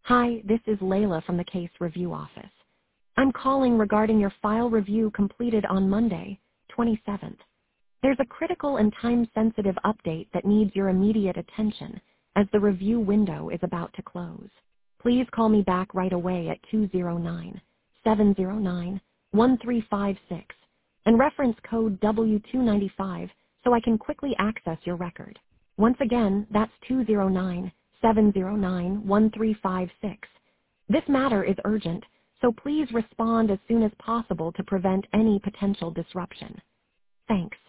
Hi, this is Layla from the Case Review Office. I'm calling regarding your file review completed on Monday, 27th. There's a critical and time-sensitive update that needs your immediate attention, as the review window is about to close. Please call me back right away at 209-709-1356 and reference code W295 so I can quickly access your record. Once again, that's 209-709-1356. This matter is urgent, so please respond as soon as possible to prevent any potential disruption. Thanks.